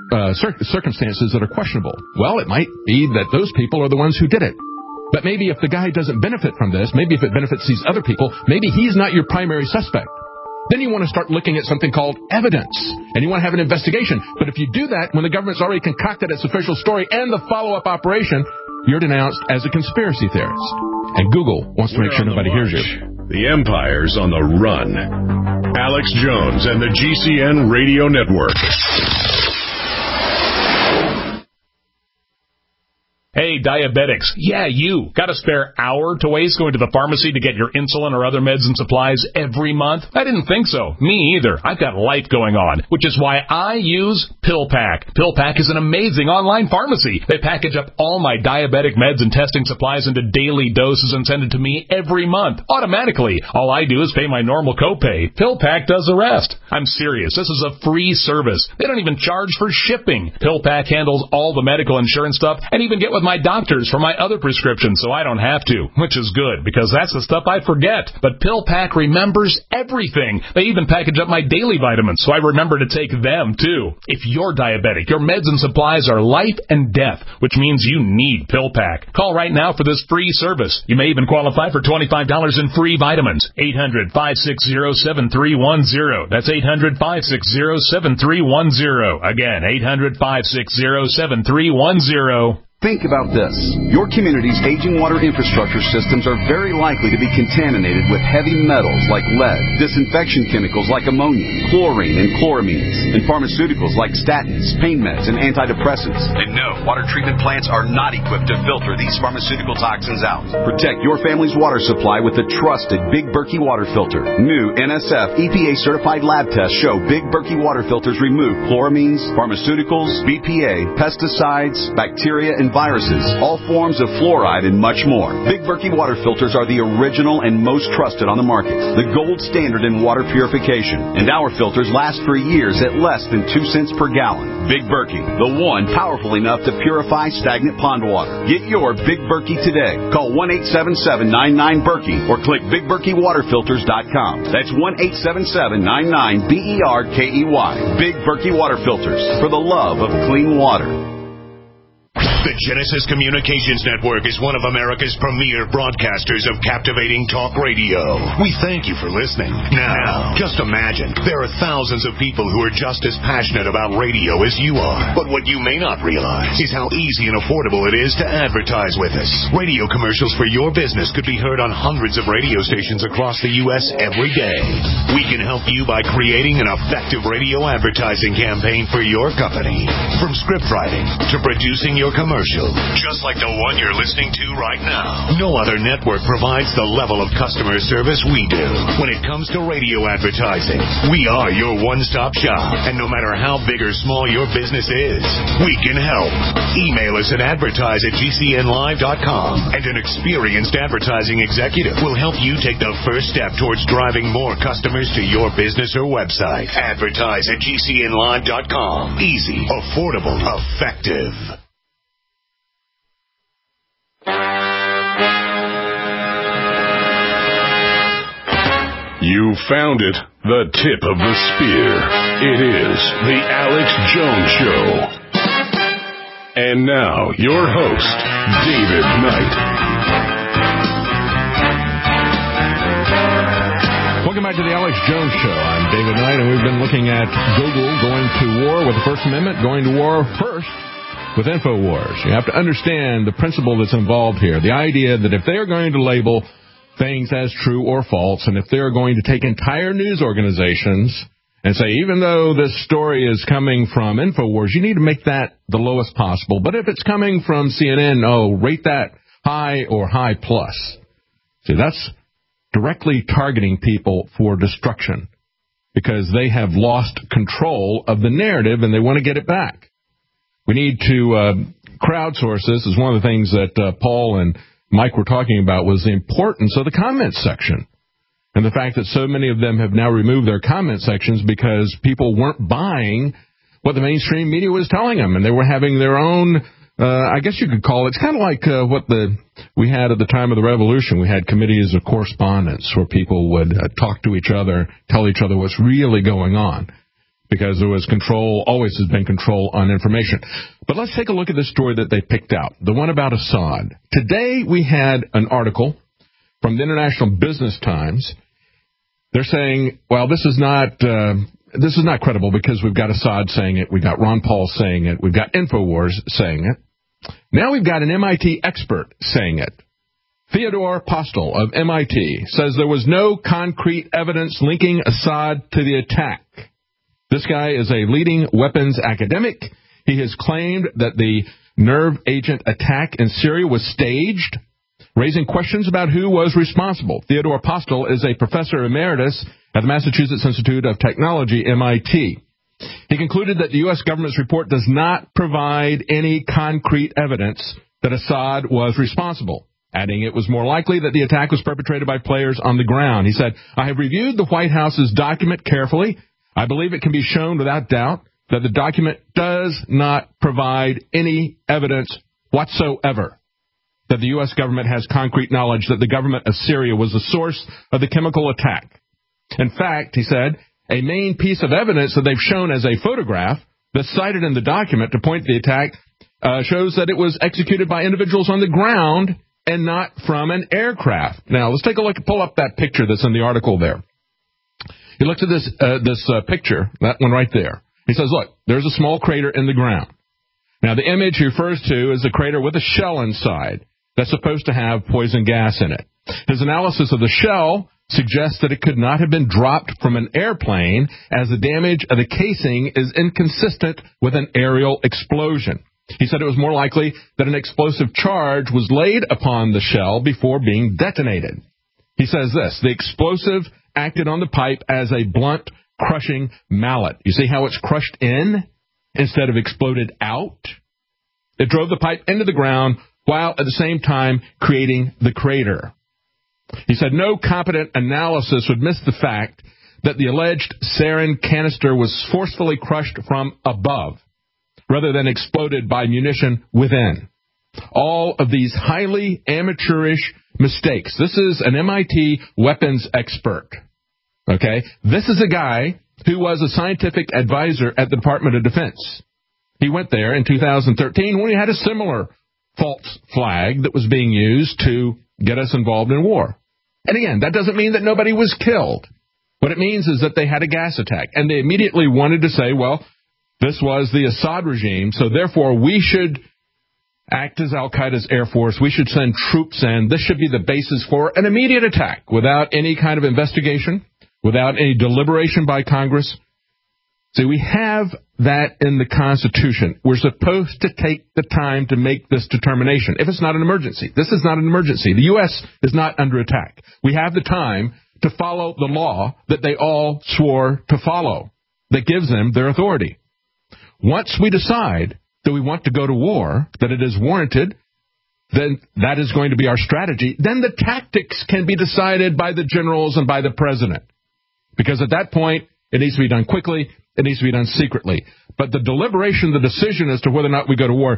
circumstances that are questionable. Well, it might be that those people are the ones who did it. But maybe if the guy doesn't benefit from this, maybe if it benefits these other people, maybe he's not your primary suspect. Then you want to start looking at something called evidence, and you want to have an investigation. But if you do that when the government's already concocted its official story and the follow-up operation, you're denounced as a conspiracy theorist. And Google wants to make sure nobody hears you. The empire's on the run. Alex Jones and the GCN Radio Network. Hey, diabetics. Yeah, you. Got a spare hour to waste going to the pharmacy to get your insulin or other meds and supplies every month? I didn't think so. Me either. I've got life going on, which is why I use PillPack. PillPack is an amazing online pharmacy. They package up all my diabetic meds and testing supplies into daily doses and send it to me every month, automatically. All I do is pay my normal copay. PillPack does the rest. I'm serious. This is a free service. They don't even charge for shipping. PillPack handles all the medical insurance stuff and even get with my doctors for my other prescriptions so I don't have to, which is good because that's the stuff I forget. But PillPack remembers everything. They even package up my daily vitamins so I remember to take them too. If you're diabetic, your meds and supplies are life and death, which means you need PillPack. Call right now for this free service. You may even qualify for $25 in free vitamins. 800-560-7310. That's 800-560-7310. Again, 800-560-7310. Think about this. Your community's aging water infrastructure systems are very likely to be contaminated with heavy metals like lead, disinfection chemicals like ammonia, chlorine and chloramines, and pharmaceuticals like statins, pain meds, and antidepressants. And no, water treatment plants are not equipped to filter these pharmaceutical toxins out. Protect your family's water supply with the trusted Big Berkey water filter. New NSF EPA-certified lab tests show Big Berkey water filters remove chloramines, pharmaceuticals, BPA, pesticides, bacteria, and viruses, all forms of fluoride, and much more. Big Berkey water filters are the original and most trusted on the market, the gold standard in water purification. And our filters last for years at less than 2 cents per gallon. Big Berkey, the one powerful enough to purify stagnant pond water. Get your Big Berkey today. Call 1-877-99-BERKEY or click BigBerkeyWaterFilters.com. That's 1-877-99-BERKEY. Big Berkey Water Filters, for the love of clean water. The Genesis Communications Network is one of America's premier broadcasters of captivating talk radio. We thank you for listening. Now, just imagine, there are thousands of people who are just as passionate about radio as you are. But what you may not realize is how easy and affordable it is to advertise with us. Radio commercials for your business could be heard on hundreds of radio stations across the U.S. every day. We can help you by creating an effective radio advertising campaign for your company. From script writing to producing your commercial, just like the one you're listening to right now. No other network provides the level of customer service we do. When it comes to radio advertising, we are your one-stop shop. And no matter how big or small your business is, we can help. Email us at advertise@gcnlive.com, and an experienced advertising executive will help you take the first step towards driving more customers to your business or website. Advertise@gcnlive.com. Easy, affordable, effective. You found it, the tip of the spear. It is the Alex Jones Show. And now, your host, David Knight. Welcome back to the Alex Jones Show. I'm David Knight, and we've been looking at Google going to war with the First Amendment, going to war first with InfoWars. You have to understand the principle that's involved here. The idea that if they're going to label things as true or false, and if they're going to take entire news organizations and say, even though this story is coming from InfoWars, you need to make that the lowest possible. But if it's coming from CNN, rate that high or high plus. See, that's directly targeting people for destruction because they have lost control of the narrative and they want to get it back. We need to crowdsource this. Is one of the things that Paul and Mike were talking about was the importance of the comments section and the fact that so many of them have now removed their comment sections because people weren't buying what the mainstream media was telling them, and they were having their own, I guess you could call it, it's kind of like what we had at the time of the Revolution. We had committees of correspondence where people would talk to each other, tell each other what's really going on. because there was always has been control on information. But let's take a look at the story that they picked out, the one about Assad. Today we had an article from the International Business Times. They're saying, well, this is not credible because we've got Assad saying it, we've got Ron Paul saying it, we've got InfoWars saying it. Now we've got an MIT expert saying it. Theodore Postel of MIT says there was no concrete evidence linking Assad to the attack. This guy is a leading weapons academic. He has claimed that the nerve agent attack in Syria was staged, raising questions about who was responsible. Theodore Postel is a professor emeritus at the Massachusetts Institute of Technology, MIT. He concluded that the U.S. government's report does not provide any concrete evidence that Assad was responsible, adding it was more likely that the attack was perpetrated by players on the ground. He said, I have reviewed the White House's document carefully. I believe it can be shown without doubt that the document does not provide any evidence whatsoever that the U.S. government has concrete knowledge that the government of Syria was the source of the chemical attack. In fact, he said, a main piece of evidence that they've shown as a photograph that's cited in the document to point to the attack shows that it was executed by individuals on the ground and not from an aircraft. Now, let's take a look, pull up that picture that's in the article there. He looks at this picture, that one right there. He says, look, there's a small crater in the ground. Now, the image he refers to is a crater with a shell inside that's supposed to have poison gas in it. His analysis of the shell suggests that it could not have been dropped from an airplane, as the damage of the casing is inconsistent with an aerial explosion. He said it was more likely that an explosive charge was laid upon the shell before being detonated. He says this, the explosive acted on the pipe as a blunt, crushing mallet. You see how it's crushed in instead of exploded out? It drove the pipe into the ground while at the same time creating the crater. He said no competent analysis would miss the fact that the alleged sarin canister was forcefully crushed from above rather than exploded by munition within. All of these highly amateurish mistakes. This is an MIT weapons expert. Okay? This is a guy who was a scientific advisor at the Department of Defense. He went there in 2013 when he had a similar false flag that was being used to get us involved in war. And again, that doesn't mean that nobody was killed. What it means is that they had a gas attack. And they immediately wanted to say, well, this was the Assad regime, so therefore we should act as al-Qaeda's air force. We should send troops in. This should be the basis for an immediate attack without any kind of investigation, without any deliberation by Congress. See, we have that in the Constitution. We're supposed to take the time to make this determination. If it's not an emergency. This is not an emergency. The U.S. is not under attack. We have the time to follow the law that they all swore to follow, that gives them their authority. Once we decide that we want to go to war, that it is warranted, then that is going to be our strategy. Then the tactics can be decided by the generals and by the president. Because at that point, it needs to be done quickly. It needs to be done secretly. But the deliberation, the decision as to whether or not we go to war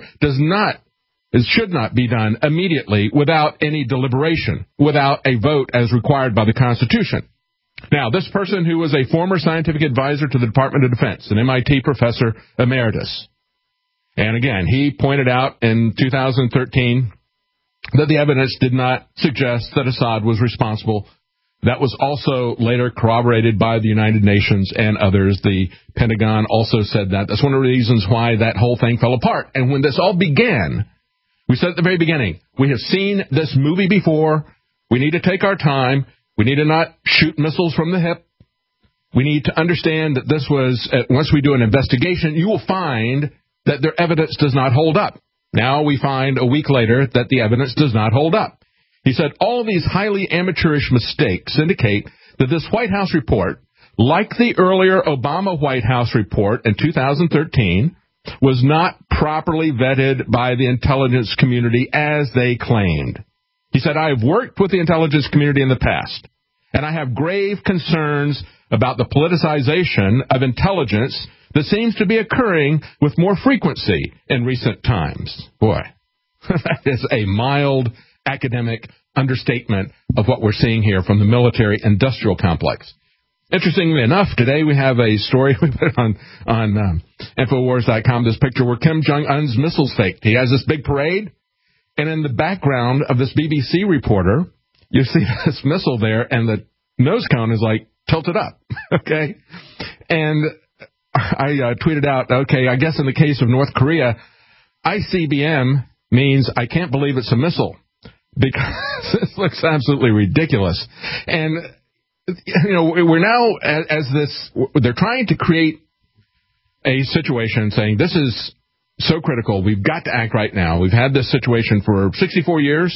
should not be done immediately without any deliberation, without a vote as required by the Constitution. Now, this person who was a former scientific advisor to the Department of Defense, an MIT professor emeritus, and again, he pointed out in 2013 that the evidence did not suggest that Assad was responsible. That was also later corroborated by the United Nations and others. The Pentagon also said that. That's one of the reasons why that whole thing fell apart. And when this all began, we said at the very beginning, we have seen this movie before. We need to take our time. We need to not shoot missiles from the hip. We need to understand that this was, once we do an investigation, you will find that their evidence does not hold up. Now we find a week later that the evidence does not hold up. He said all these highly amateurish mistakes indicate that this White House report, like the earlier Obama White House report in 2013, was not properly vetted by the intelligence community as they claimed. He said, I have worked with the intelligence community in the past, and I have grave concerns about the politicization of intelligence that seems to be occurring with more frequency in recent times. Boy, that is a mild academic understatement of what we're seeing here from the military-industrial complex. Interestingly enough, today we have a story we put on Infowars.com, this picture where Kim Jong-un's missile's faked. He has this big parade, and in the background of this BBC reporter, you see this missile there, and the nose cone is like tilted up, okay? And I tweeted out, okay, I guess in the case of North Korea, ICBM means I can't believe it's a missile, because this looks absolutely ridiculous. And, you know, we're now, as this, they're trying to create a situation saying this is so critical, we've got to act right now. We've had this situation for 64 years.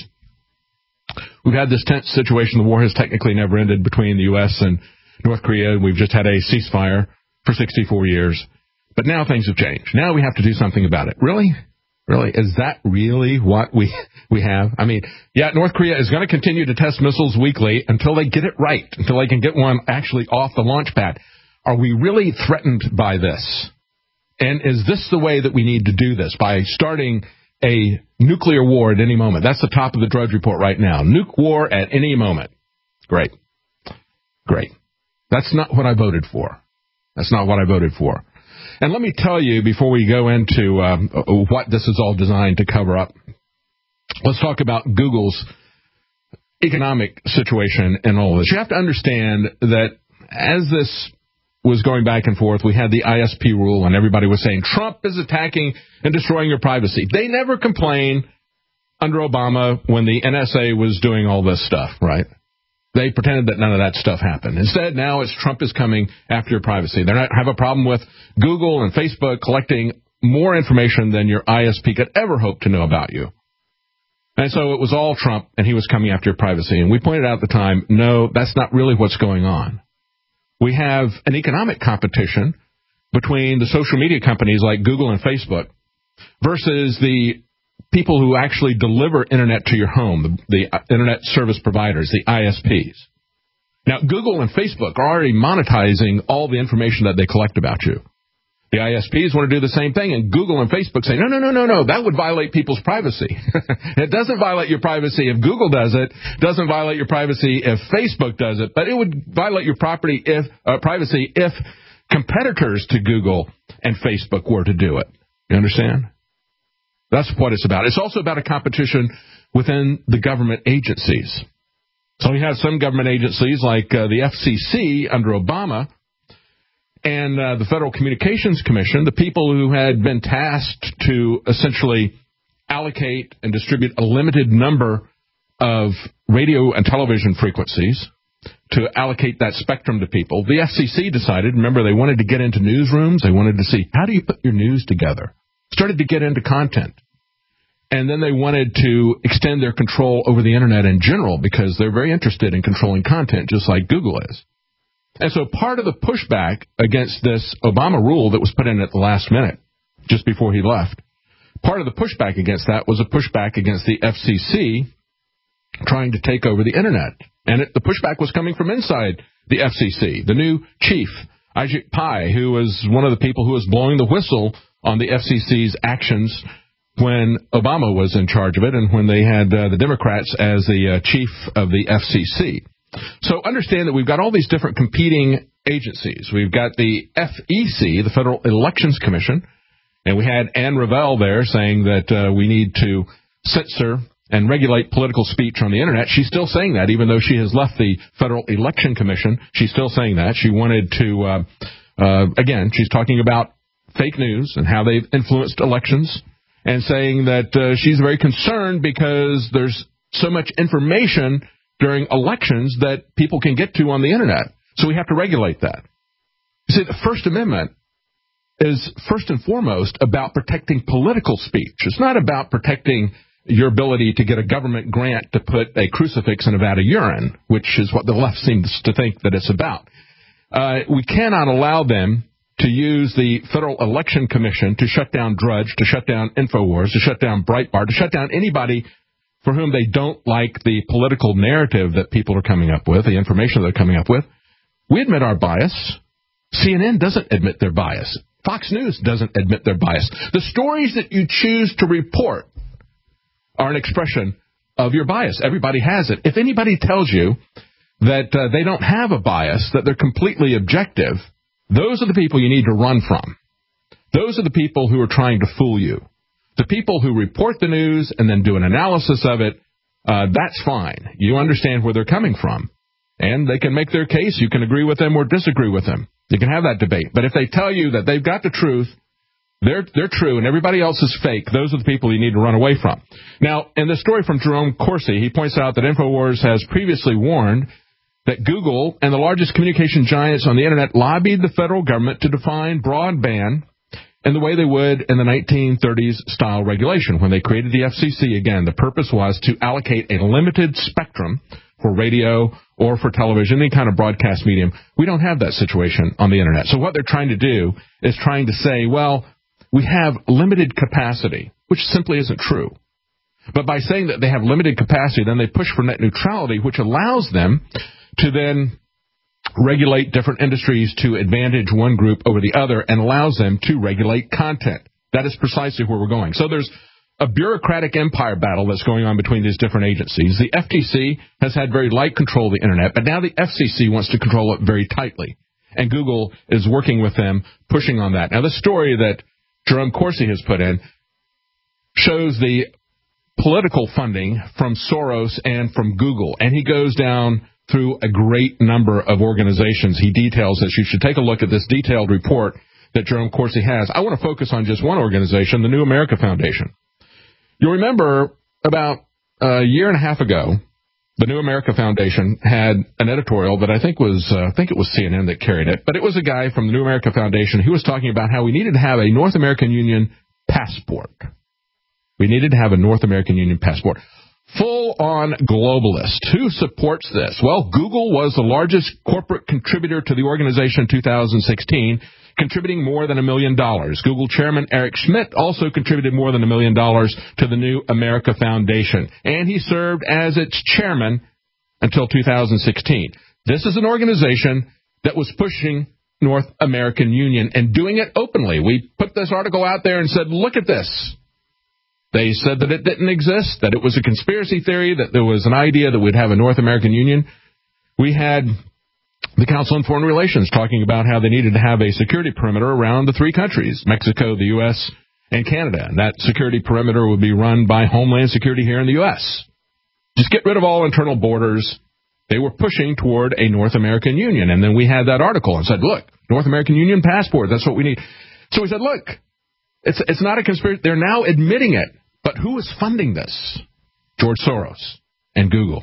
We've had this tense situation. The war has technically never ended between the U.S. and North Korea. We've just had a ceasefire for 64 years. But now things have changed. Now we have to do something about it. Really? Really? Is that really what we have? I mean, yeah, North Korea is going to continue to test missiles weekly until they get it right, until they can get one actually off the launch pad. Are we really threatened by this? And is this the way that we need to do this, by starting a nuclear war at any moment? That's the top of the Drudge Report right now. Nuke war at any moment. Great. Great. That's not what I voted for. That's not what I voted for. And let me tell you, before we go into what this is all designed to cover up, let's talk about Google's economic situation and all this. You have to understand that as this was going back and forth, we had the ISP rule, and everybody was saying Trump is attacking and destroying your privacy. They never complained under Obama when the NSA was doing all this stuff, right? They pretended that none of that stuff happened. Instead, now it's Trump is coming after your privacy. They don't have a problem with Google and Facebook collecting more information than your ISP could ever hope to know about you. And so it was all Trump, and he was coming after your privacy. And we pointed out at the time, no, that's not really what's going on. We have an economic competition between the social media companies like Google and Facebook versus the people who actually deliver Internet to your home, the Internet service providers, the ISPs. Now, Google and Facebook are already monetizing all the information that they collect about you. The ISPs want to do the same thing, and Google and Facebook say, no, that would violate people's privacy. It doesn't violate your privacy if Google does it. It doesn't violate your privacy if Facebook does it, but it would violate your privacy if competitors to Google and Facebook were to do it. You understand? That's what it's about. It's also about a competition within the government agencies. So we have some government agencies like the FCC under Obama and the Federal Communications Commission, the people who had been tasked to essentially allocate and distribute a limited number of radio and television frequencies to allocate that spectrum to people. The FCC decided, remember, they wanted to get into newsrooms. They wanted to see, how do you put your news together? Started to get into content. And then they wanted to extend their control over the Internet in general because they're very interested in controlling content, just like Google is. And so part of the pushback against this Obama rule that was put in at the last minute, just before he left, part of the pushback against that was a pushback against the FCC trying to take over the Internet. And the pushback was coming from inside the FCC. The new chief, Ajit Pai, who was one of the people who was blowing the whistle on the FCC's actions when Obama was in charge of it and when they had the Democrats as the chief of the FCC. So understand that we've got all these different competing agencies. We've got the FEC, the Federal Elections Commission, and we had Ann Revelle there saying that we need to censor and regulate political speech on the Internet. She's still saying that, even though she has left the Federal Election Commission. She's still saying that. She wanted to, again, she's talking about fake news and how they've influenced elections and saying that she's very concerned because there's so much information during elections that people can get to on the Internet. So we have to regulate that. You see, the First Amendment is first and foremost about protecting political speech. It's not about protecting your ability to get a government grant to put a crucifix in a vat of urine, which is what the left seems to think that it's about. We cannot allow them to use the Federal Election Commission to shut down Drudge, to shut down InfoWars, to shut down Breitbart, to shut down anybody for whom they don't like the political narrative that people are coming up with, the information they're coming up with. We admit our bias. CNN doesn't admit their bias. Fox News doesn't admit their bias. The stories that you choose to report are an expression of your bias. Everybody has it. If anybody tells you that they don't have a bias, that they're completely objective, those are the people you need to run from. Those are the people who are trying to fool you. The people who report the news and then do an analysis of it, that's fine. You understand where they're coming from. And they can make their case. You can agree with them or disagree with them. You can have that debate. But if they tell you that they've got the truth, they're true, and everybody else is fake, those are the people you need to run away from. Now, in the story from Jerome Corsi, he points out that InfoWars has previously warned that Google and the largest communication giants on the Internet lobbied the federal government to define broadband in the way they would in the 1930s style regulation. When they created the FCC, again, the purpose was to allocate a limited spectrum for radio or for television, any kind of broadcast medium. We don't have that situation on the Internet. So what they're trying to do is trying to say, well, we have limited capacity, which simply isn't true. But by saying that they have limited capacity, then they push for net neutrality, which allows them to then regulate different industries to advantage one group over the other and allows them to regulate content. That is precisely where we're going. So there's a bureaucratic empire battle that's going on between these different agencies. The FTC has had very light control of the Internet, but now the FCC wants to control it very tightly. And Google is working with them, pushing on that. Now, the story that Jerome Corsi has put in shows the political funding from Soros and from Google. And he goes down through a great number of organizations. He details this. You should take a look at this detailed report that Jerome Corsi has. I want to focus on just one organization, the New America Foundation. You'll remember about a year and a half ago, the New America Foundation had an editorial that I think it was CNN that carried it, but it was a guy from the New America Foundation who was talking about how we needed to have a North American Union passport. We needed to have a North American Union passport. Full-on globalist. Who supports this? Well, Google was the largest corporate contributor to the organization in 2016, contributing more than $1 million. Google chairman Eric Schmidt also contributed more than $1 million to the New America Foundation, and he served as its chairman until 2016. This is an organization that was pushing North American Union and doing it openly. We put this article out there and said, look at this. They said that it didn't exist, that it was a conspiracy theory, that there was an idea that we'd have a North American Union. We had the Council on Foreign Relations talking about how they needed to have a security perimeter around the three countries, Mexico, the U.S., and Canada. And that security perimeter would be run by Homeland Security here in the U.S. Just get rid of all internal borders. They were pushing toward a North American Union. And then we had that article and said, look, North American Union passport, that's what we need. So we said, look, it's not a conspiracy. They're now admitting it. But who is funding this? George Soros and Google.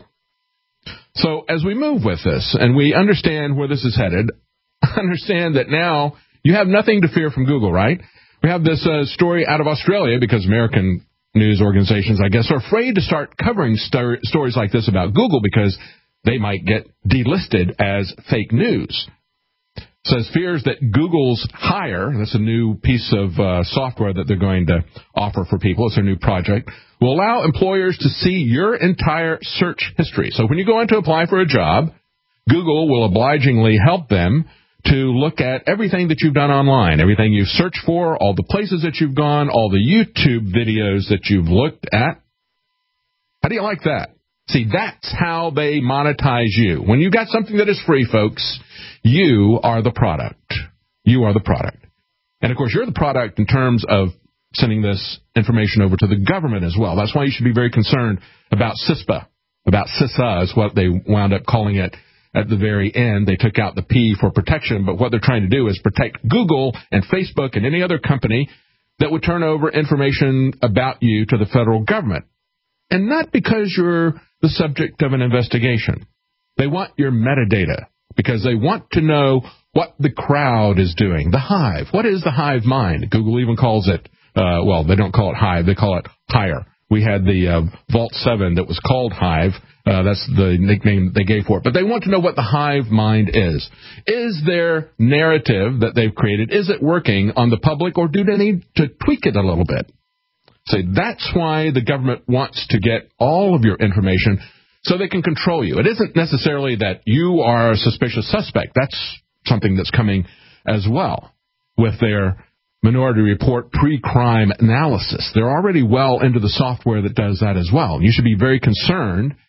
So as we move with this and we understand where this is headed, understand that now you have nothing to fear from Google, right? We have this story out of Australia because American news organizations, I guess, are afraid to start covering stories like this about Google because they might get delisted as fake news. Says fears that Google's Hire, that's a new piece of software that they're going to offer for people, it's their new project, will allow employers to see your entire search history. So when you go in to apply for a job, Google will obligingly help them to look at everything that you've done online, everything you've searched for, all the places that you've gone, all the YouTube videos that you've looked at. How do you like that? See, that's how they monetize you. When you got something that is free, folks, you are the product. You are the product. And, of course, you're the product in terms of sending this information over to the government as well. That's why you should be very concerned about CISPA. About CISA is what they wound up calling it at the very end. They took out the P for protection, but what they're trying to do is protect Google and Facebook and any other company that would turn over information about you to the federal government. And not because you're the subject of an investigation. They want your metadata because they want to know what the crowd is doing. The hive. What is the hive mind? Google even calls it, well, they don't call it hive. They call it hire. We had the Vault 7 that was called Hive. That's the nickname they gave for it. But they want to know what the hive mind is. Is their narrative that they've created, is it working on the public, or do they need to tweak it a little bit? So that's why the government wants to get all of your information so they can control you. It isn't necessarily that you are a suspicious suspect. That's something that's coming as well with their Minority Report pre-crime analysis. They're already well into the software that does that as well. You should be very concerned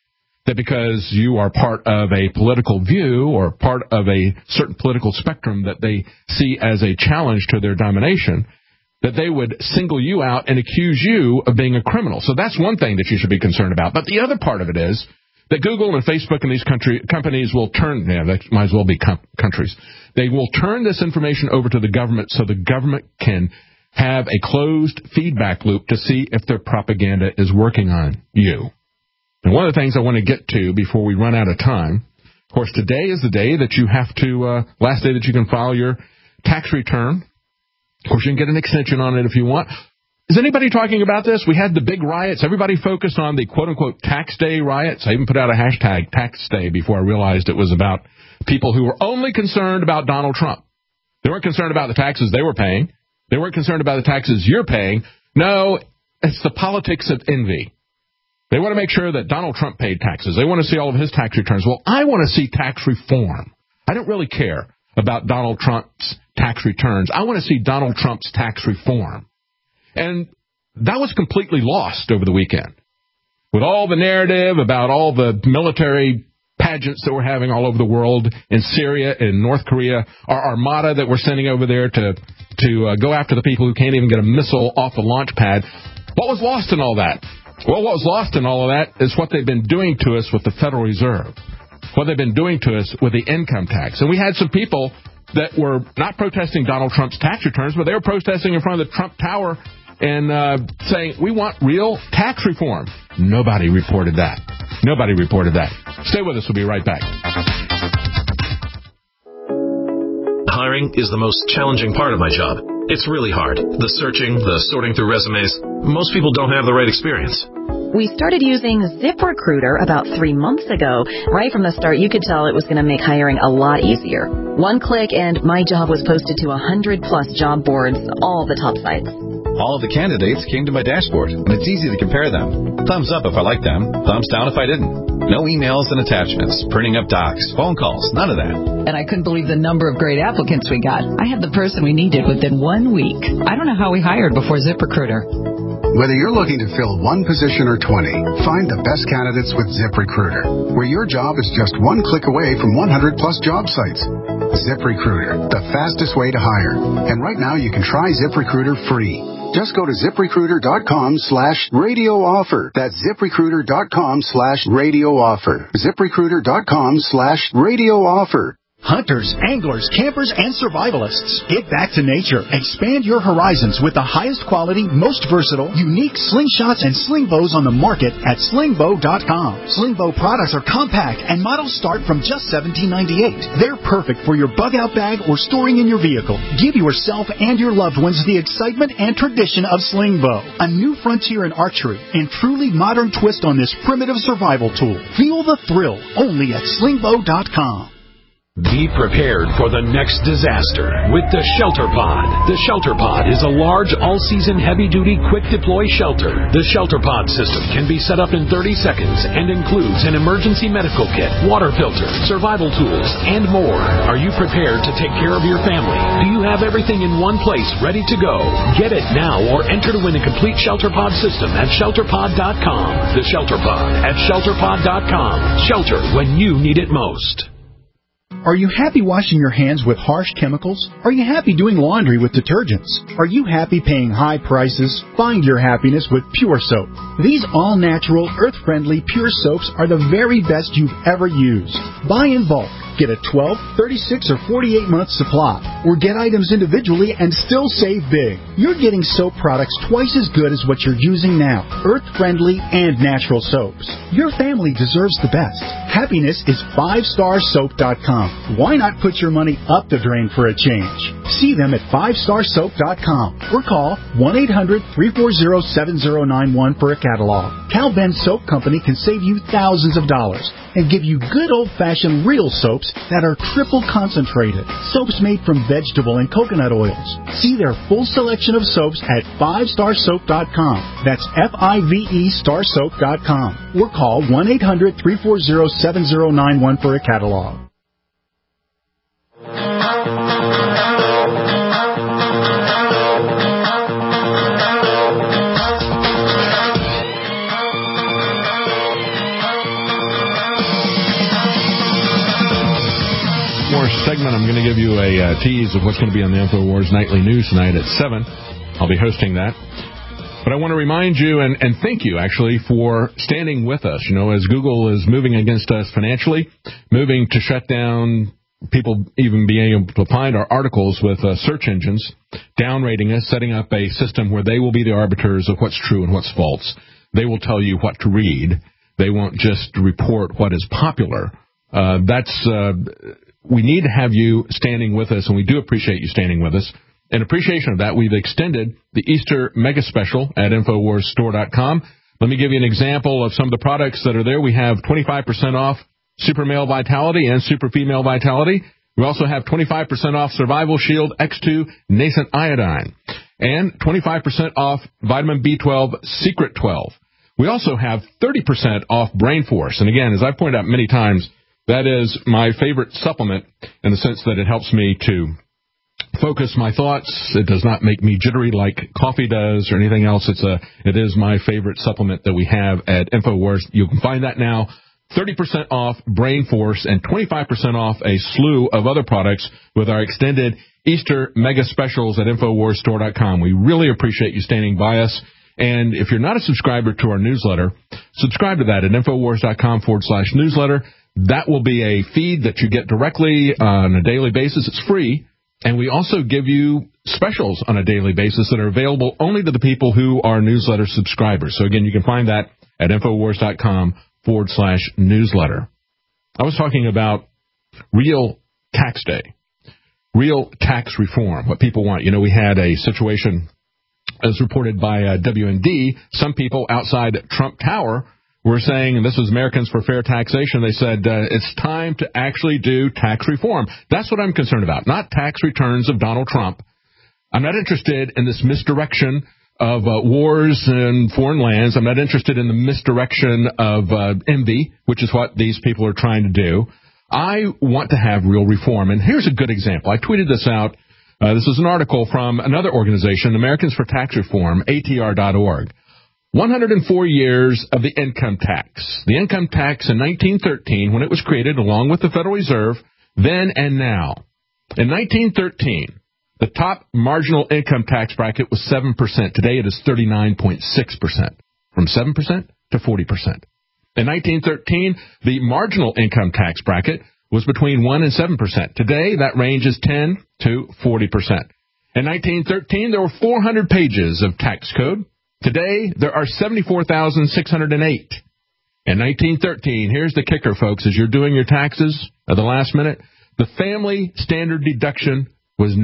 that because you are part of a political view or part of a certain political spectrum that they see as a challenge to their domination, that they would single you out and accuse you of being a criminal. So that's one thing that you should be concerned about. But the other part of it is that Google and Facebook and these companies will turn, they might as well be countries, they will turn this information over to the government so the government can have a closed feedback loop to see if their propaganda is working on you. And one of the things I want to get to before we run out of time, of course, today is the day that you have to, last day that you can file your tax return. Of course, you can get an extension on it if you want. Is anybody talking about this? We had the big riots. Everybody focused on the quote-unquote tax day riots. I even put out a hashtag tax day before I realized it was about people who were only concerned about Donald Trump. They weren't concerned about the taxes they were paying. They weren't concerned about the taxes you're paying. No, it's the politics of envy. They want to make sure that Donald Trump paid taxes. They want to see all of his tax returns. Well, I want to see tax reform. I don't really care about Donald Trump's tax returns. I want to see Donald Trump's tax reform. And that was completely lost over the weekend. With all the narrative about all the military pageants that we're having all over the world, in Syria, in North Korea, our armada that we're sending over there to go after the people who can't even get a missile off a launch pad. What was lost in all that? Well, what was lost in all of that is what they've been doing to us with the Federal Reserve, what they've been doing to us with the income tax. And we had some people that were not protesting Donald Trump's tax returns, but they were protesting in front of the Trump Tower and saying, we want real tax reform. Nobody reported that. Nobody reported that. Stay with us. We'll be right back. Hiring is the most challenging part of my job. It's really hard. The searching, the sorting through resumes. Most people don't have the right experience. We started using ZipRecruiter about 3 months ago. Right from the start, you could tell it was going to make hiring a lot easier. One click and my job was posted to 100-plus job boards, all the top sites. All of the candidates came to my dashboard, and it's easy to compare them. Thumbs up if I liked them, thumbs down if I didn't. No emails and attachments, printing up docs, phone calls, none of that. And I couldn't believe the number of great applicants we got. I had the person we needed within 1 week. I don't know how we hired before ZipRecruiter. Whether you're looking to fill one position or 20, find the best candidates with ZipRecruiter, where your job is just one click away from 100-plus job sites. ZipRecruiter, the fastest way to hire. And right now you can try ZipRecruiter free. Just go to ZipRecruiter.com/radio offer. That's ZipRecruiter.com/radio offer. ZipRecruiter.com/radio offer. Hunters, anglers, campers, and survivalists, get back to nature. Expand your horizons with the highest quality, most versatile, unique slingshots and sling bows on the market at slingbow.com. Sling bow products are compact and models start from just $17.98. They're perfect for your bug-out bag or storing in your vehicle. Give yourself and your loved ones the excitement and tradition of sling bow, a new frontier in archery and truly modern twist on this primitive survival tool. Feel the thrill only at slingbow.com. Be prepared for the next disaster with the Shelter Pod. The Shelter Pod is a large, all-season, heavy-duty, quick-deploy shelter. The Shelter Pod system can be set up in 30 seconds and includes an emergency medical kit, water filter, survival tools, and more. Are you prepared to take care of your family? Do you have everything in one place ready to go? Get it now or enter to win a complete Shelter Pod system at ShelterPod.com. The Shelter Pod at ShelterPod.com. Shelter when you need it most. Are you happy washing your hands with harsh chemicals? Are you happy doing laundry with detergents? Are you happy paying high prices? Find your happiness with Pure Soap. These all-natural, earth-friendly Pure Soaps are the very best you've ever used. Buy in bulk. Get a 12, 36, or 48-month supply, or get items individually and still save big. You're getting soap products twice as good as what you're using now, earth-friendly and natural soaps. Your family deserves the best. Happiness is 5starsoap.com. Why not put your money up the drain for a change? See them at 5starsoap.com or call 1-800-340-7091 for a catalog. Cal Ben Soap Company can save you thousands of dollars and give you good old-fashioned real soaps that are triple concentrated. Soaps made from vegetable and coconut oils. See their full selection of soaps at 5starsoap.com. That's F-I-V-E starsoap.com. Or call 1-800-340-7091 for a catalog. more segment. I'm going to give you a tease of what's going to be on the InfoWars Nightly News tonight at 7. I'll be hosting that. But I want to remind you and thank you, actually, for standing with us. You know, as Google is moving against us financially, moving to shut down people even being able to find our articles with search engines, downrating us, setting up a system where they will be the arbiters of what's true and what's false. They will tell you what to read. They won't just report what is popular. We need to have you standing with us, and we do appreciate you standing with us. In appreciation of that, we've extended the Easter Mega Special at InfoWarsStore.com. Let me give you an example of some of the products that are there. We have 25% off Super Male Vitality and Super Female Vitality. We also have 25% off Survival Shield X2 Nascent Iodine and 25% off Vitamin B12 Secret 12. We also have 30% off Brain Force. And again, as I've pointed out many times, that is my favorite supplement in the sense that it helps me to focus my thoughts. It does not make me jittery like coffee does or anything else. It is my favorite supplement that we have at InfoWars. You can find that now. 30% off Brain Force and 25% off a slew of other products with our extended Easter mega specials at InfoWarsStore.com. We really appreciate you standing by us. And if you're not a subscriber to our newsletter, subscribe to that at InfoWars.com/newsletter. That will be a feed that you get directly on a daily basis. It's free. And we also give you specials on a daily basis that are available only to the people who are newsletter subscribers. So again, you can find that at InfoWars.com/newsletter. I was talking about real tax day, real tax reform, what people want. You know, we had a situation, as reported by WND, some people outside Trump Tower were saying, and this was Americans for Fair Taxation, they said it's time to actually do tax reform. That's what I'm concerned about, not tax returns of Donald Trump. I'm not interested in this misdirection of wars in foreign lands. I'm not interested in the misdirection of envy, which is what these people are trying to do. I want to have real reform. And here's a good example. I tweeted this out. This is an article from another organization, Americans for Tax Reform, ATR.org. 104 years of the income tax. The income tax in 1913, when it was created along with the Federal Reserve, then and now. In 1913, the top marginal income tax bracket was 7%. Today it is 39.6%, from 7% to 40%. In 1913, the marginal income tax bracket was between 1 and 7%. Today, that range is 10 to 40%. In 1913, there were 400 pages of tax code. Today, there are 74,608. In 1913, here's the kicker, folks, as you're doing your taxes at the last minute, the family standard deduction was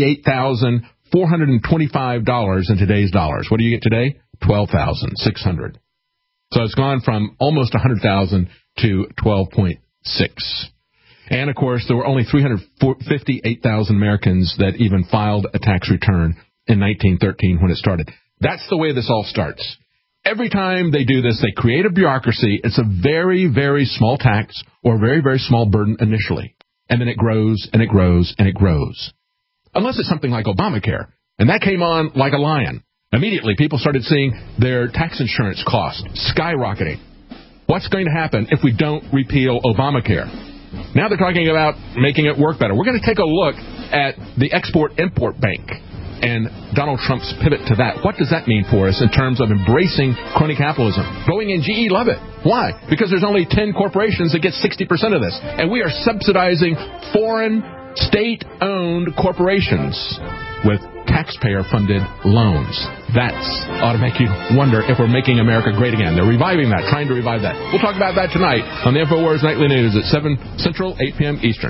$98,425 in today's dollars. What do you get today? $12,600. So it's gone from almost $100,000 to 12.6. And, of course, there were only 358,000 Americans that even filed a tax return in 1913 when it started. That's the way this all starts. Every time they do this, they create a bureaucracy. It's a very, very small tax or a very, very small burden initially. And then it grows and it grows and it grows. Unless it's something like Obamacare. And that came on like a lion. Immediately, people started seeing their tax insurance costs skyrocketing. What's going to happen if we don't repeal Obamacare? Now they're talking about making it work better. We're going to take a look at the Export-Import Bank and Donald Trump's pivot to that. What does that mean for us in terms of embracing crony capitalism? Boeing and GE love it. Why? Because there's only 10 corporations that get 60% of this. And we are subsidizing foreign, state-owned corporations with taxpayer-funded loans. That ought to make you wonder if we're making America great again. They're reviving that, trying to revive that. We'll talk about that tonight on the InfoWars Nightly News at 7 Central, 8 p.m. Eastern.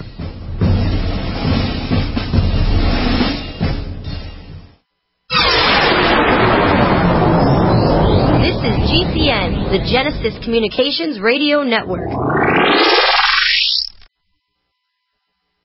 This is GCN, the Genesis Communications Radio Network.